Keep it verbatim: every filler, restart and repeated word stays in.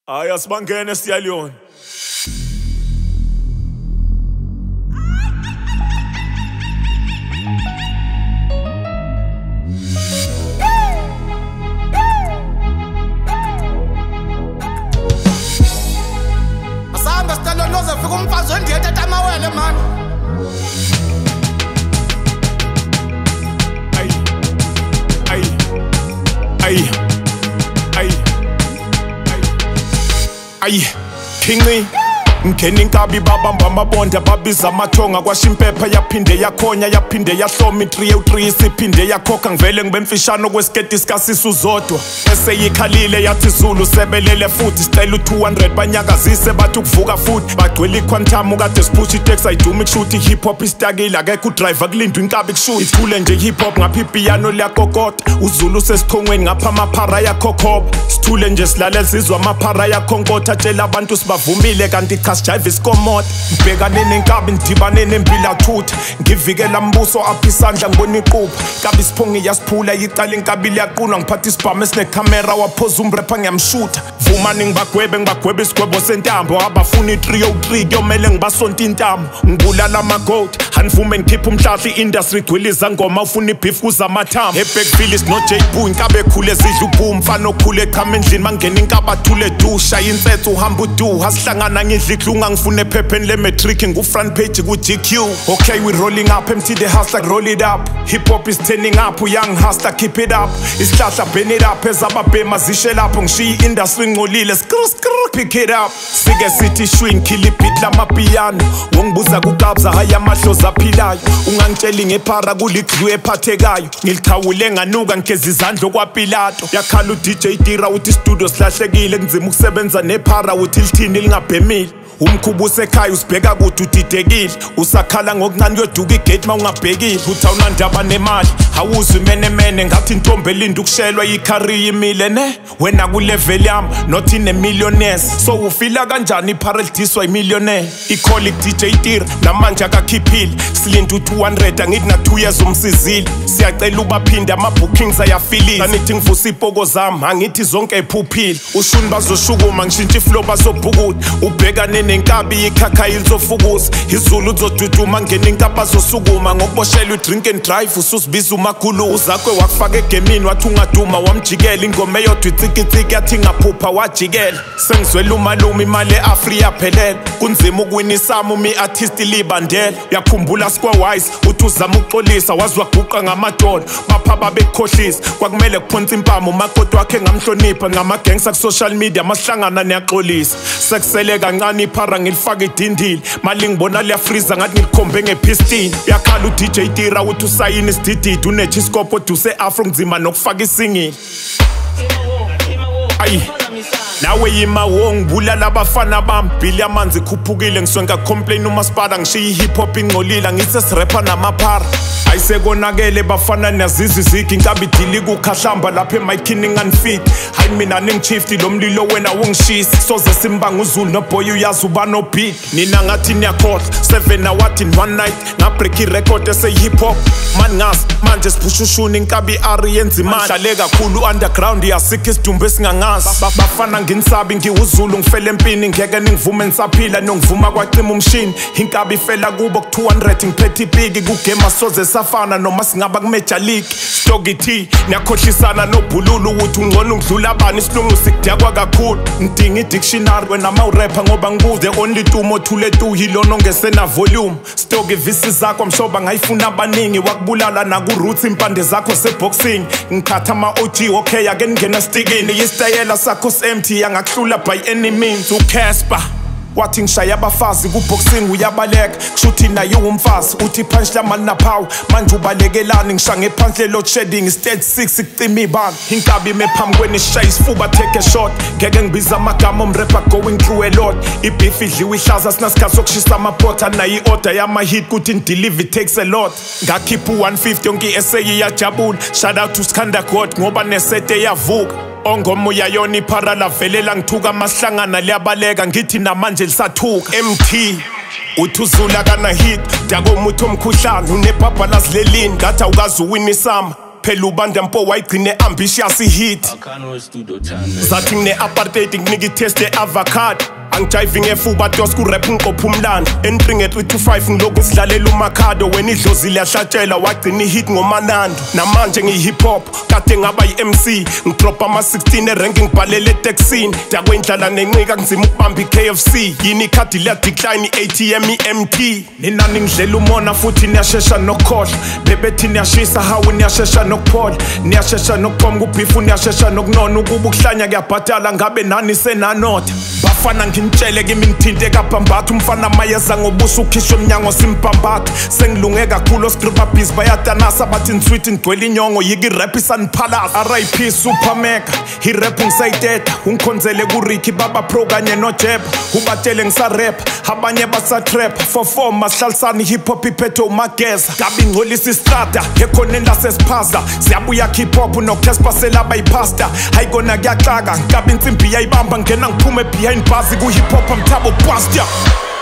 Hayi asibangene siyaliyona. Asanga sicela noze fika umfazi wendiyethe tamawele man. Ay. Ay. Ay. Ay. Ay. Kingi ngeni inkabi babamba amabonde babiza amathonga kwasha impepha yaphinde yakhonya yaphinde yahloma i-three oh three isiphinde yakhokha ngivele ngibemfishano kwesiketi sikasisu zodwa eseyikhalile yathi Zulu sebelele futhi sicela u-two hundred banyakazise bathi ukuvuka futhi bagcwele iquantum kade siphusha itex ayiduma ikushuthi i-hip hop istakile akekho udriver kulindwa inkabi kushuthi ithule nje i-hip hop ngapha ipiano liyakokota uZulu sesikhongweni ngapha amaphara yakhokhoba sithule nje silalela sizwa amaphara yakhonkotha atshela abantu sibavumile kanti jive isikomoda ngibhekane nenkabi ngidibane nempila thutha ngivikela mbuso apha isandla ngibona iqupha kabi isiphongi yasiphula yicala inkabi liyaquna ngiphatha isibhamu esinecamera waphoza umrepha ngiyamshutha vumani ngibagwebe ngibagwebe isigwebo sentambo abafuna i-three oh three kuyomele ngibasonta intambo ngibulala amagoat hanivume ngikhipha umhlahla i-industry igcwele izangoma ufuna ibhifu kuzamathambo eBackville no J Boo inkabi ekhule zidla ubhu mfana okhule echama endlini mangena inkabi athule dusha insethu uhamba uduha sihlangana ngidla ngifune phepheni le matric ngu-front page ku-G Q. Okay, we rolling up, empty the house like roll it up. Hip hop is turning up, young hustler keep it up. Isihlahla burn it up, ezababhema zishe lapho ngishiya i-industry ngcolile skr skr pick it up. Sike sithi shwing kill beat lamapiano. Wongibuza kukabza haya amahlozi aphilayo. Ungangitsheli ngephara kuliglu ephathekayo. Ngilikhawule nganuka ngigeza izandla okwaPilato. Yakhala u-D J Tira uthi studio silahlekile kunzima ukusebenza nephara uthi lithini lingabhemile. Umkhubu usekhaya usibheka kuthi udidekile usakhala ngokuncane uyoduka igate mawungabhekile uthi awunandaba nemali awuzwi menemene ngathi intombi elinda ukushelwa ikhariya imile ne wena kulevel yami not in a millionaires so ufila kanjani iparadiswa imillionaire ikholi D J Tira namanje akakhiphile silinda u-two hundred angithi na two years umsizile siyacela ubaphinde ama-bookings ayafilile anithi ngivusa ipoko zami angithi zonke ephuphile ushuni bazoshukuma ngishintsha iflow bazobhukuda ubhekane nenkabi ikhakha ilzofukuza iZulu uzoduduma ngene inkabi azosukuma ngokuboshela u-drink and drive ususibiza umakhulu uzakwe wakufaka egemini wathi ungaduma wamjikela ingoma eyodwa itsikitsiki yathi ngaphupha wajikela sengizwela umalume imali e-Afri yaphelela kunzima ukuwina isamo umi-artist libandela uyakhumbula square-wise uthi uzama ukuxolisa wazi waguqa ngamadolo bapha babekukhohlisa kwakumele kuphonsa impama umakoti wakhe ngamhlonipha ngamagangsta ku-social media masihlangana niyaxolisa sekusele kancane iphara ngilifaka idindile mali ngibona liyafriza ngathi ngilikhombe ngepistini yakhala u-D J Tira uthi usayini isidididi unechiskopo duse afro ngizima nokufaka isingile ayi nawe yima wongibulala abafana bami bhili amanzi khuphukile ngiswenka complain umasipala ngishiya i-hip hop ingcolile ngithe sirapha namaphara ayisekonakele bafana nazizi zigi inkabi idili kukhahlamba lapha emayikhini nganifit hayi mina ningishifti lo mlilo wena wongishisa soze simbanga uZulu noboy uyazi uba no beat nina ngathi niyakhohlwa seven awards in one night ngabreak irecord ese-hip hop mani ngazi manje siphusha ushuni inkabi i-ari yenza imali dlale kakhulu underground yasikho isidumbu esingangazi bafana nginisabi ngiwuZulu ngifele empini ngeke ningivume nisaphila nongivuma kwacima umshini inkabi ifela kubo ku-two hundred ngiphethe ipiki kugema soze safana noma singaba ku-Major League stock ithi niyakhohlisana nobhululu uthi ungcono ungidlula abani isilungu sikudyakwa kakhulu ngidinga i-dictionary wena mawurapha ngoba ngibuze only tumo thule tu yilona ongesena volume stock ivisi zakho mshoba ngayifuna abaningi wakubulala naku-roots impande zakho seboxing ngikhatha ama-O G okay ake ningena stikini yisitayela sakho s-empty yangakuhlula by any means uCasper wathi ngishaya abafazi ku-boxing uyabaleka kushuthi naye umfazi uthi punch lamani naphawu manje ubalekelani ngisha ngephandle load shedding stage six ikucima ibanga inkabi ime phambi kweni shaya isifuba take a shot ngeke ngibiza amagama omrapper going through a lot ibhifu idliwe ihlaza sinasikhathi sokushisa amaphotha nayo i-order yama-hit kuthi ndelive it takes a lot ngakhipha u-one fifty yonke i-essay iyajabula shout out to Skanda God ngoba nesete yavuka ongomoya yona iphara lavelela ngithuka masihlangana liyabaleka ngithi namanje lisathuka M T uthi uZulu akana hit dakomuthi omkhuhlane unebhabhalazi lelini ngathi awukazi uwina isama phela ubanda mpo wayigcine ambitious hit zathi ngine apartheid nginika itest e-avocado angijiving efuba dos kurap ngiqopha umlando entry nge three to five ngilokhu sidlalela umakhado wena idlozile yahlatshela wagcina ihit ngomanando namanje ngiyi-hip hop kade ngaba yi-M C ngidropa ama-sixteen eranking ngibhalele eteksini dakwendlala nencika kunzima ukubamba i-K F C yini ikhadi liya-decline i-A T M i-M T ninani ngidlela umona futhi niyashesha nokukhohlwa bebethi niyashisa hawu niyashesha nokuphola niyashesha nokuphoma kubhifu niyashesha nokunona ukuba ukuhlanya kuyabhatala ngabe nani senanotha bafana ngintshele kimi ngithinte kabhambatha umfana mayeza ngobuso ukhishwa emnyango simbhambatha sengilunge kakhulu oscriba biz bayadanasa bathi nsweet ngigcwele inyongo yiki rap isaniphalasa R I P Super Mega i-rap ngisayiteta ungikhonzele ku-Ricky baba pro kanye nojeba ubatele ngisarap abanye basatrap for four masihlalisana i-hip hop iphethe umageza gabi ngcolisa istrada ekhoneni lasesiphaza siyabuya hip hop nokutespasela bayipasta hayi kona kuyaxaka gabi insimbi yayibamba ngena ngiphume behind bars ku-hip hop amthabo bust ya